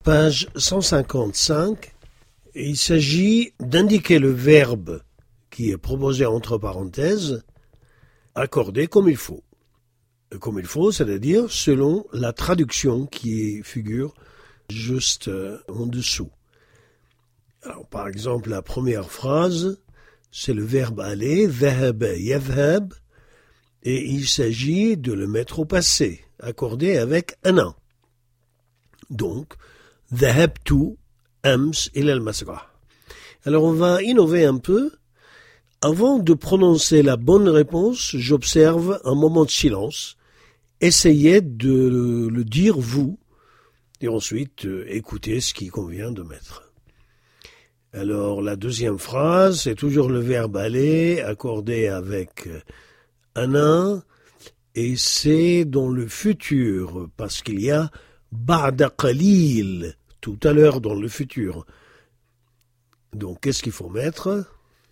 Page 155, il s'agit d'indiquer le verbe qui est proposé entre parenthèses, accordé comme il faut. Comme il faut, c'est-à-dire selon la traduction qui figure juste en dessous. Alors, par exemple, la première phrase, c'est le verbe aller, ذهب يذهب, et il s'agit de le mettre au passé, accordé avec un an. Donc, ذهبت أمس إلى المسرح. Alors, on va innover un peu. Avant de prononcer la bonne réponse, j'observe un moment de silence. Essayez de le dire vous, et ensuite écoutez ce qui convient de mettre. Alors, la deuxième phrase, c'est toujours le verbe aller, accordé avec un, et c'est dans le futur, parce qu'il y a ba'da qalil, tout à l'heure dans le futur. Donc, qu'est-ce qu'il faut mettre?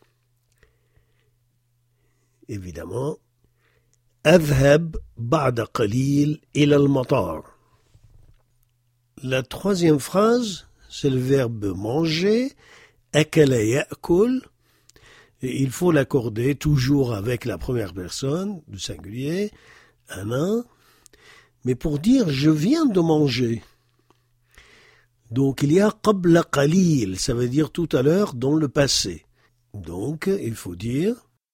Évidemment, أذهب بعد قليل إلى المطار. La troisième phrase, c'est le verbe manger, أكل يأكل, et il faut l'accorder toujours avec la première personne, du singulier, un, mais pour dire je viens de manger. Donc il y a قبل قليل, ça veut dire tout à l'heure dans le passé. Donc il faut dire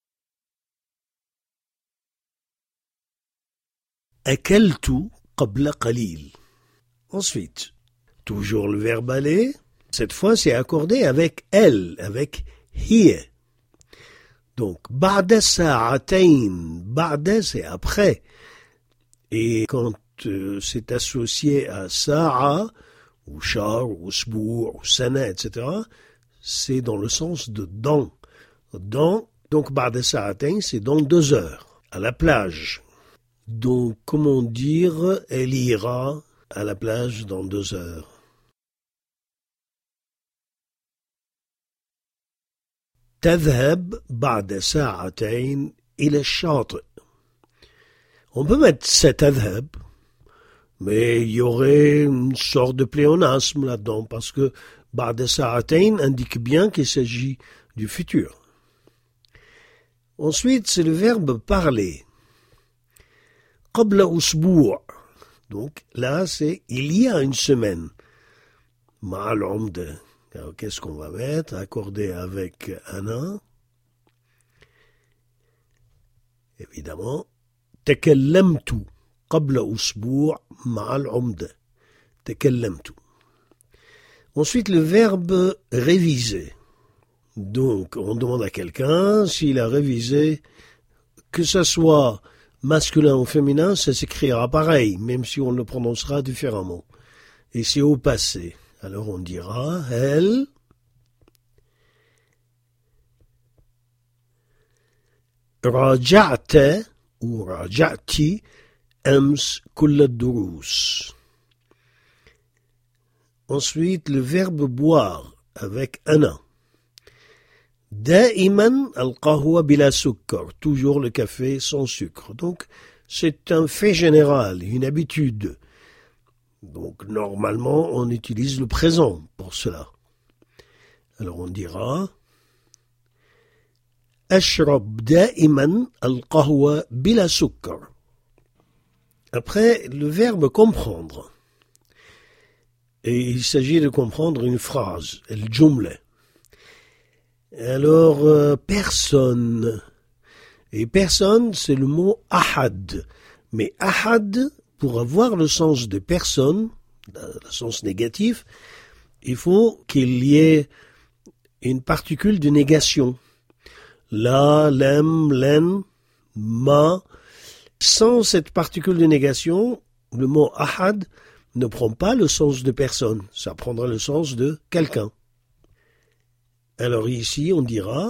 أكلت قبل قليل. Ensuite, toujours le verbe aller, cette fois c'est accordé avec elle, avec هي. Donc بعد ساعتين, بعد c'est après. Et quand c'est associé à sa'a, ou char, ou sbour, ou sana, etc., c'est dans le sens de dans. Dans, donc بعد ساعتين, c'est dans 2 heures, à la plage. Donc, comment dire, elle ira à la plage dans 2 heures. تذهب بعد ساعتين إلى الشاطئ. On peut mettre ستذهب, mais il y aurait une sorte de pléonasme là-dedans, parce que بعد ساعتين indique bien qu'il s'agit du futur. Ensuite, c'est le verbe parler. قبل أسبوع. Donc là, c'est il y a une semaine. مع العمدة. Alors, qu'est-ce qu'on va mettre? Accordé avec un an. Évidemment. تكلمت قبل أسبوع مع العمدة. تكلمت. Ensuite, le verbe réviser. Donc, on demande à quelqu'un s'il a révisé, que ce soit masculin ou féminin, ça s'écrira pareil, même si on le prononcera différemment. Et c'est au passé. Alors on dira, elle راجعت ou راجعتي أمس كل الدروس. Ensuite, le verbe boire avec un. دائما القهوة بلا سكر, toujours le café sans sucre. Donc, c'est un fait général, une habitude. Donc, normalement, on utilise le présent pour cela. Alors, on dira أشرب دائما القهوة بلا سكر. Après, le verbe comprendre. Et il s'agit de comprendre une phrase, الجملة. Alors, personne. Et personne, c'est le mot ahad. Mais ahad, pour avoir le sens de personne, le sens négatif, il faut qu'il y ait une particule de négation. La, lem, len, ma. Sans cette particule de négation, le mot ahad ne prend pas le sens de personne. Ça prendra le sens de quelqu'un. Alors ici, on dira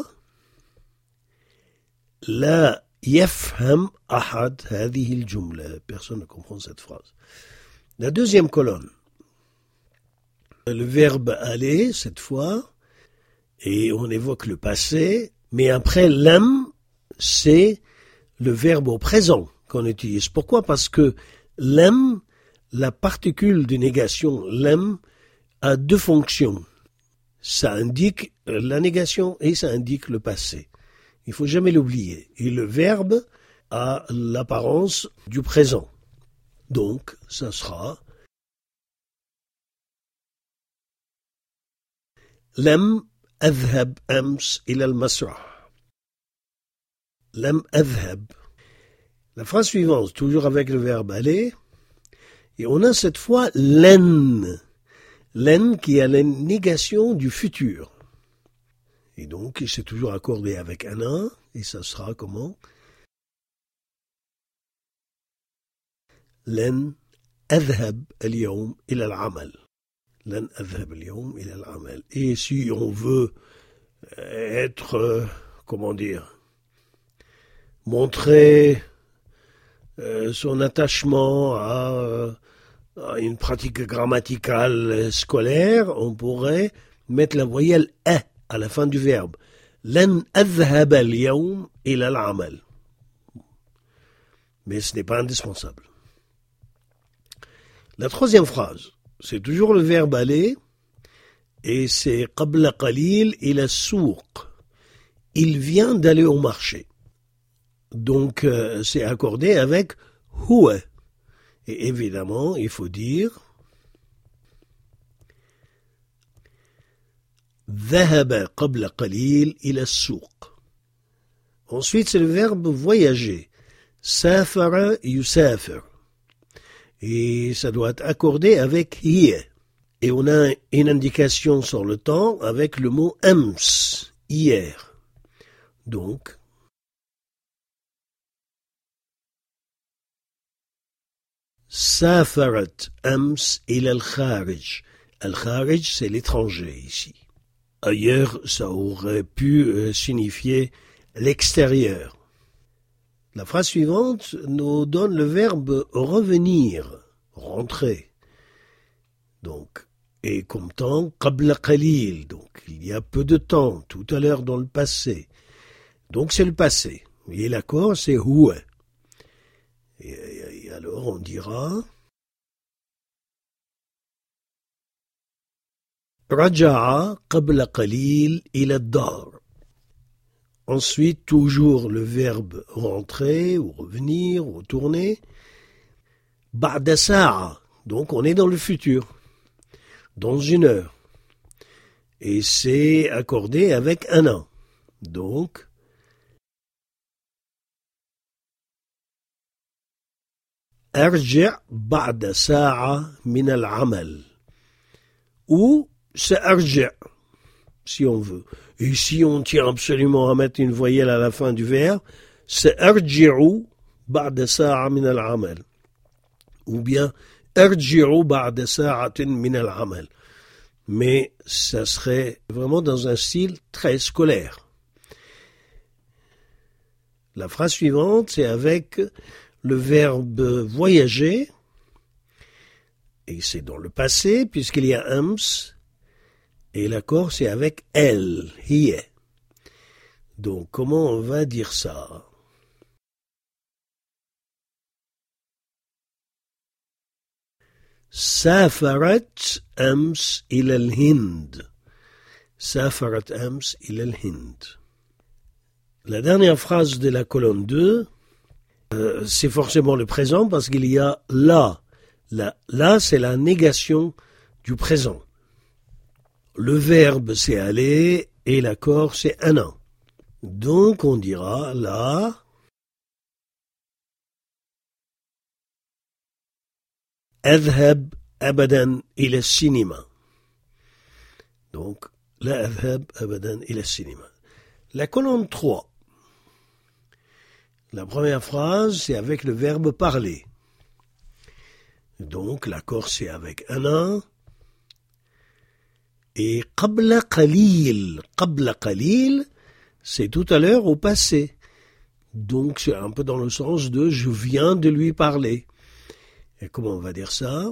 لا يفهم أحد هذه الجملة. Personne ne comprend cette phrase. La deuxième colonne. Le verbe aller, cette fois, et on évoque le passé, mais après l'am, c'est le verbe au présent qu'on utilise. Pourquoi? Parce que l'am, la particule de négation, l'am, a deux fonctions. Ça indique la négation et ça indique le passé. Il faut jamais l'oublier. Et le verbe a l'apparence du présent. Donc, ça sera لم أذهب أمس إلى المسرح. لم أذهب. La phrase suivante, toujours avec le verbe aller, et on a cette fois لن. لن qui a la négation du futur. Et donc, c'est toujours accordé avec un an, et ça sera comment? لن أذهب اليوم إلى العمل. لن أذهب اليوم إلى العمل. Et si on veut être, montrer son attachement à une pratique grammaticale scolaire, on pourrait mettre la voyelle a à la fin du verbe. لن أذهب اليوم إلى العمل. Mais ce n'est pas indispensable. La troisième phrase, c'est toujours le verbe aller, et c'est قبل قليل إلى السوق. Il vient d'aller au marché. Donc, c'est accordé avec هو. Et évidemment, il faut dire ذهب قبل قليل إلى السوق. Ensuite, c'est le verbe voyager. سافر يسافر. Et ça doit être accordé avec hier. Et on a une indication sur le temps avec le mot أمس, hier. Donc, سافرت أمس إلى الخارج. الخارج, c'est l'étranger ici. Ailleurs, ça aurait pu signifier l'extérieur. La phrase suivante nous donne le verbe revenir, rentrer. Donc, et comme temps, قبل قليل, donc il y a peu de temps, tout à l'heure dans le passé. Donc c'est le passé. Et l'accord, c'est هو. Et alors on dira رجع قبل قليل إلى الدار. Ensuite, toujours le verbe rentrer ou revenir ou tourner. بعد ساعة. Donc on est dans le futur, dans une heure. Et c'est accordé avec un an. Donc, أرجع بعد ساعة من العمل. Ou سأرجع, si on veut. Et si on tient absolument à mettre une voyelle à la fin du verbe, سأرجع بعد ساعة من العمل. Ou bien أرجع بعد ساعة من العمل. Mais ça serait vraiment dans un style très scolaire. La phrase suivante, c'est avec le verbe voyager, et c'est dans le passé, puisqu'il y a أمس, et l'accord c'est avec elle, هي. Donc comment on va dire ça? سافرت أمس إلى الهند. سافرت أمس إلى الهند. La dernière phrase de la colonne 2, c'est forcément le présent parce qu'il y a là. Là, c'est la négation du présent. Le verbe, c'est aller et l'accord, c'est un an. Donc, on dira là. أذهب أبدا إلى السينما. Donc, لا أذهب أبدا إلى السينما. La colonne 3. La première phrase, c'est avec le verbe parler. Donc, l'accord, c'est avec un an. Et قبل قليل. قبل قليل, c'est tout à l'heure au passé. Donc, c'est un peu dans le sens de je viens de lui parler. Et comment on va dire ça?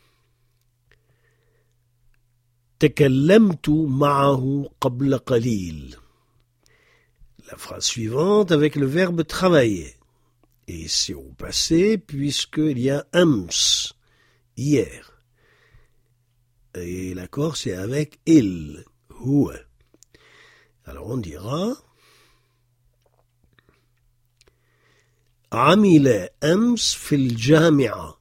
تكلمت معه قبل قليل. La phrase suivante avec le verbe travailler. Et c'est au passé puisqu'il y a أمس, hier. Et l'accord, c'est avec il. Huwa. Alors on dira عمل أمس في الجامعة.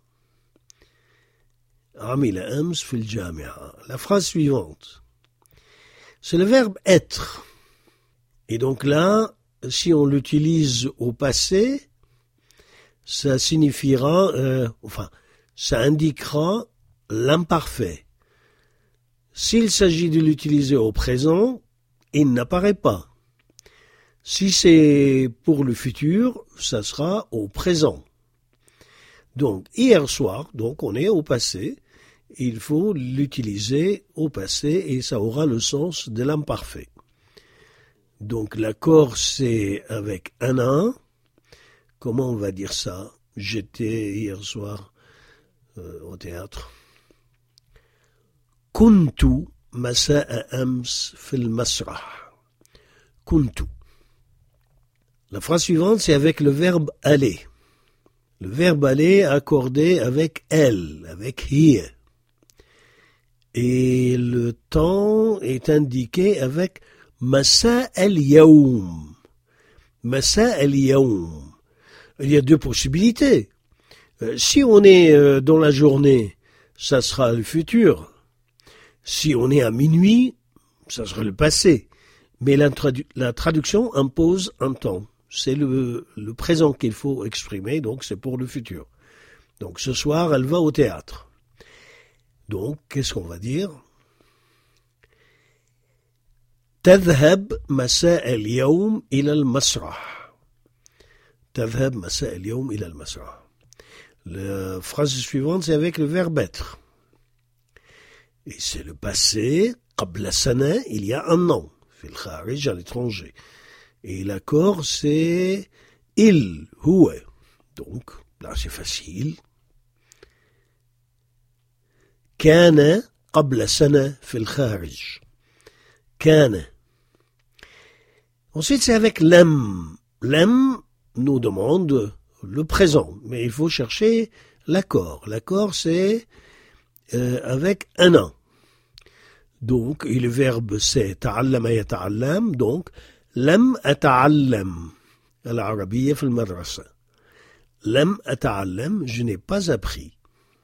عمل أمس في الجامعة. La phrase suivante. C'est le verbe être. Et donc là, si on l'utilise au passé, ça signifiera, ça indiquera l'imparfait. S'il s'agit de l'utiliser au présent, il n'apparaît pas. Si c'est pour le futur, ça sera au présent. Donc, hier soir, donc on est au passé, il faut l'utiliser au passé et ça aura le sens de l'imparfait. Donc, l'accord, c'est avec un. Comment on va dire ça? J'étais hier soir au théâtre. كنت مساء أمس في المسرح. كنت. La phrase suivante, c'est avec le verbe aller. Le verbe aller accordé avec elle, avec hier. Et le temps est indiqué avec masa al-yawm. Masa al-yawm. Il y a deux possibilités. Si on est dans la journée, ça sera le futur. Si on est à minuit, ça sera le passé. Mais la traduction impose un temps. C'est le présent qu'il faut exprimer, donc c'est pour le futur. Donc ce soir, elle va au théâtre. Donc, qu'est-ce qu'on va dire? تذهب مساء اليوم إلى المسرح. تذهب مساء اليوم إلى المسرح. La phrase suivante, c'est avec le verbe être. Et c'est le passé, قبل سنة, il y a un an. في الخارج, à l'étranger. Et l'accord, c'est il, huwa. Donc, là, c'est facile. كان قبل سنة في الخارج. كان. Ensuite, c'est avec lem. Lem nous demande le présent, mais il faut chercher l'accord. L'accord, c'est avec un an. Donc, et le verbe, c'est تعلم يتعلم. Donc, لم أتعلم العربية في المدرسة. لم أتعلم, je n'ai pas appris.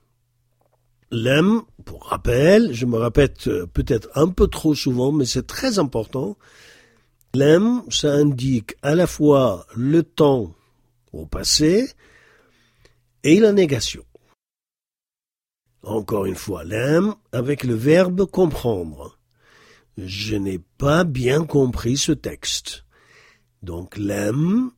Lem, pour rappel, je me répète peut-être un peu trop souvent, mais c'est très important. Lem, ça indique à la fois le temps au passé et la négation. Encore une fois, lem avec le verbe comprendre. Je n'ai pas bien compris ce texte. Donc, lem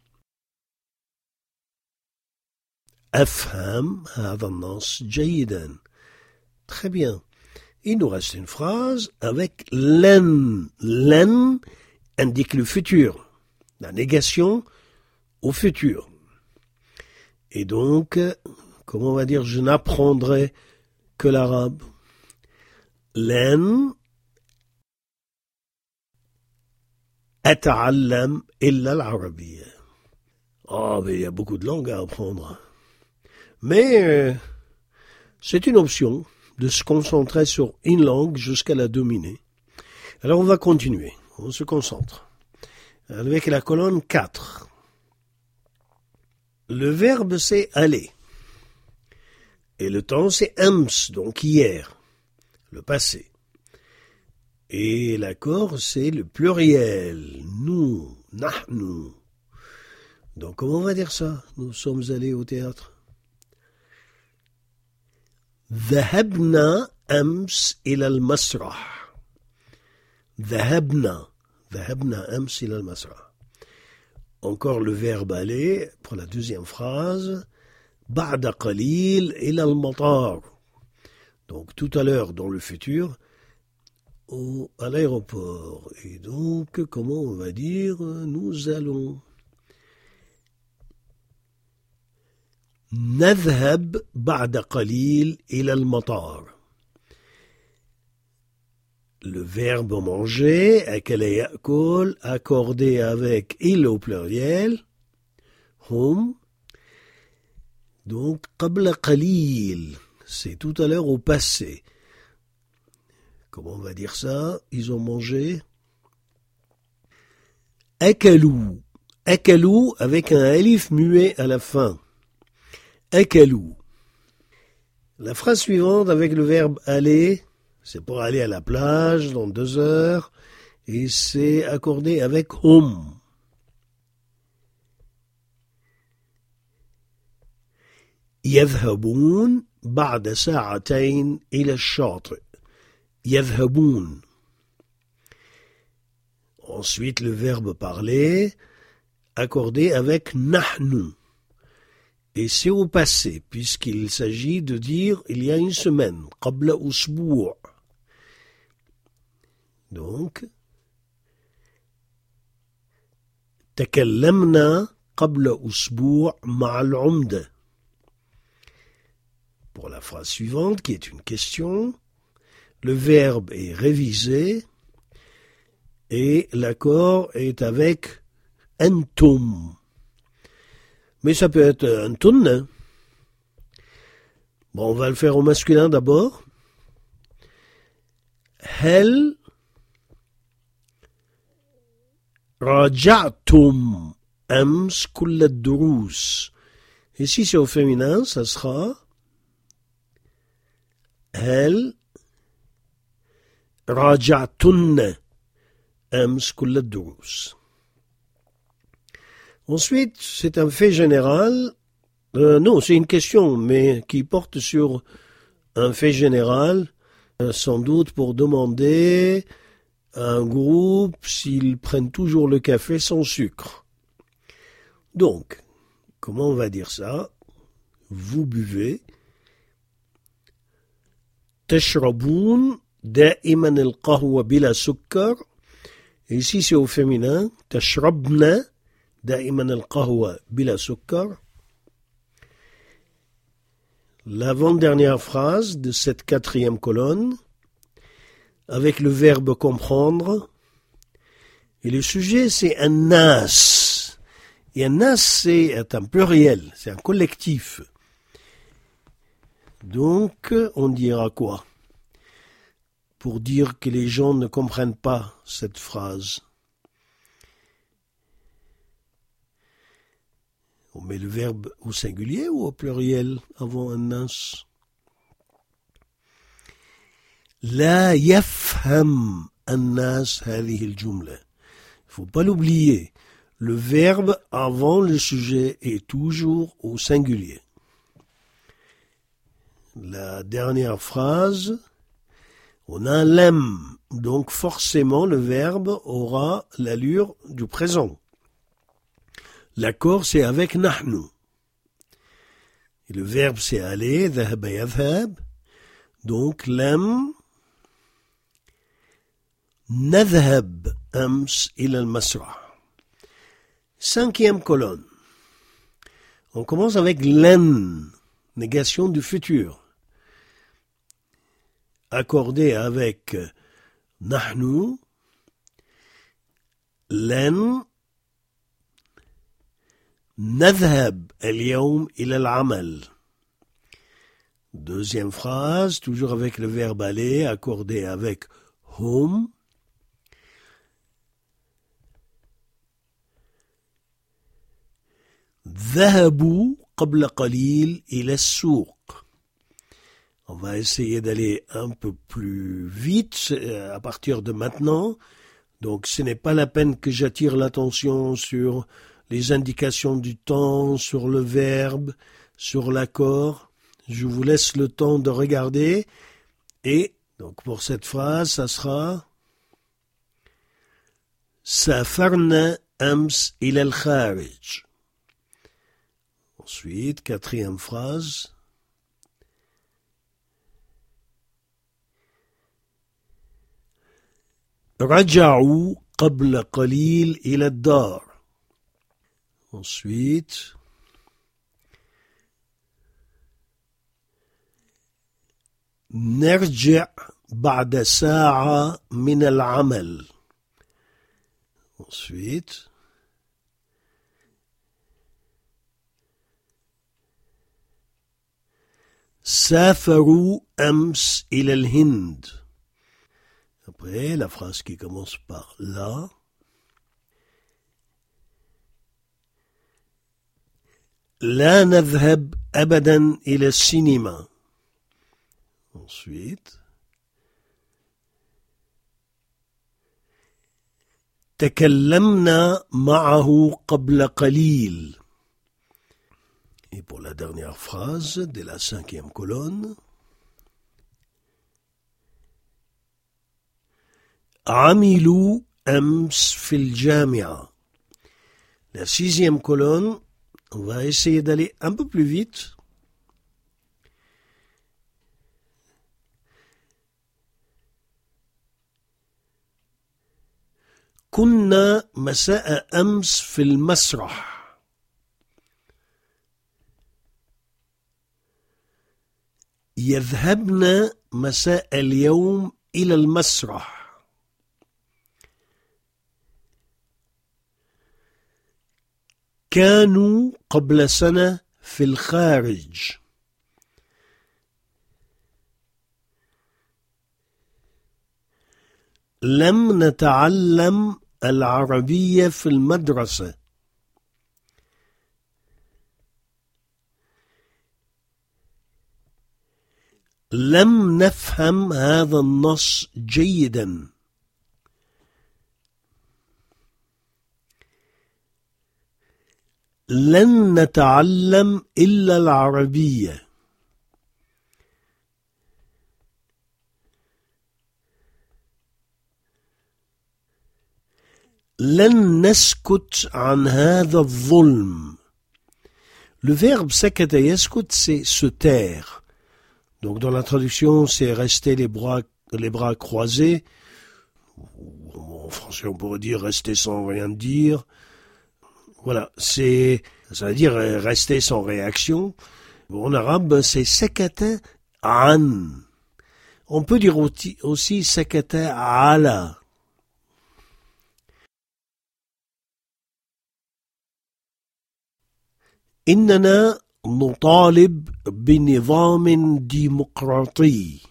أفهم هذا النص جيدا. Très bien. Il nous reste une phrase avec len. Len indique le futur. La négation au futur. Et donc, comment on va dire, je n'apprendrai que l'arabe. Len أتعلم إلا العربية. Oh, mais il y a beaucoup de langues à apprendre. Mais c'est une option de se concentrer sur une langue jusqu'à la dominer. Alors on va continuer, on se concentre. Avec la colonne 4. Le verbe c'est aller. Et le temps c'est ams, donc hier, le passé. Et l'accord c'est le pluriel, nous, nahnu. Donc comment on va dire ça? Nous sommes allés au théâtre. ذهبنا أمس إلى المسرح. ذهبنا أمس إلى المسرح. Encore le verbe aller pour la deuxième phrase. بعد قليل إلى المطار. Donc tout à l'heure dans le futur à l'aéroport. Et donc comment on va dire nous allons. نذهب بعد قليل إلى المطار. Le verbe manger, أكل يأكل, accordé avec il au pluriel, هم. Donc, قبل قليل, c'est tout à l'heure au passé. Comment on va dire ça? Ils ont mangé. Akalou. Akalou avec un alif muet à la fin. Akalou. La phrase suivante avec le verbe aller, c'est pour aller à la plage dans 2 heures et c'est accordé avec hum. يذهبون بعد ساعتين إلى الشاطئ. يذهبون. Ensuite, le verbe parler, accordé avec nahnu. Et c'est au passé, puisqu'il s'agit de dire il y a une semaine. قبل أسبوع. Donc, تكلمنا قبل أسبوع مع العمدة. Pour la phrase suivante, qui est une question, le verbe est révisé et l'accord est avec antum. Mais ça peut être antunna. Bon, on va le faire au masculin d'abord. هل راجعتم أمس كل الدروس. Et si c'est au féminin, ça sera هل راجعتن أمس كل الدروس. Ensuite, c'est un fait général. Non, c'est une question, mais qui porte sur un fait général, sans doute pour demander à un groupe s'ils prennent toujours le café sans sucre. Donc, comment on va dire ça? Vous buvez. تشربون دائما القهوة بلا سكر. Et ici, c'est au féminin. تشربن دائما القهوة بلا سكر. L'avant-dernière phrase de cette 4e colonne, avec le verbe comprendre. Et le sujet, c'est un nas. Et un nas, c'est un pluriel, c'est un collectif. Donc, on dira quoi? Pour dire que les gens ne comprennent pas cette phrase. On met le verbe au singulier ou au pluriel avant un nas? لا يفهم الناس هذه الجملة. Il ne faut pas l'oublier. Le verbe avant le sujet est toujours au singulier. La dernière phrase, on a un lem, donc forcément le verbe aura l'allure du présent. L'accord c'est avec nahnu. Et le verbe c'est aller, ذهب يذهب. Donc lem, نذهب أمس إلى المسرح. 5e colonne. On commence avec len, négation du futur. Accordé avec nahnu, لن نذهب اليوم إلى العمل. Deuxième phrase, toujours avec le verbe aller, accordé avec hum. ذهبوا قبل قليل إلى السوق. On va essayer d'aller un peu plus vite à partir de maintenant. Donc ce n'est pas la peine que j'attire l'attention sur les indications du temps, sur le verbe, sur l'accord. Je vous laisse le temps de regarder. Et donc pour cette phrase, ça sera سافرنا أمس إلى الخارج. Ensuite, 4e phrase. رجعوا قبل قليل إلى الدار. Ensuite, نرجع بعد ساعة من العمل. Ensuite, سافروا أمس إلى الهند. Après, la phrase qui commence par la. لا نذهب أبدا إلى السينما. Ensuite. تكلمنا معه قبل قليل. Et pour la dernière phrase de la 5e colonne. عملوا أمس في الجامعة. La 6e colonne, on va essayer d'aller un peu plus vite. كنا مساء أمس في المسرح. يذهبن مساء اليوم إلى المسرح. كانوا قبل سنة في الخارج. لم نتعلم العربية في المدرسة. لم نفهم هذا النص جيدا. لن نتعلم إلا العربية. لن نسكت عن هذا الظلم. Le verbe sakata yaskut, c'est se taire. Donc dans la traduction, c'est rester les bras croisés. En français, on pourrait dire rester sans rien dire. Voilà, ça veut dire rester sans réaction. En arabe, c'est sakata an. On peut dire aussi sakata ala. إننا نطالب بنظام ديمقراطي.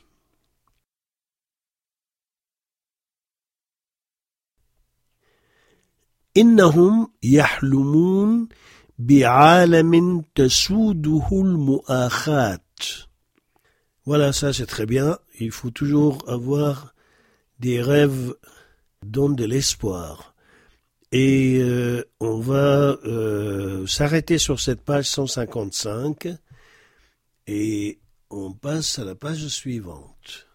إنهم يحلمون بعالم تسوده المؤاخاة. Voilà, ça c'est très bien. Il faut toujours avoir des rêves donnent de l'espoir. Et on va s'arrêter sur cette page 155 et on passe à la page suivante.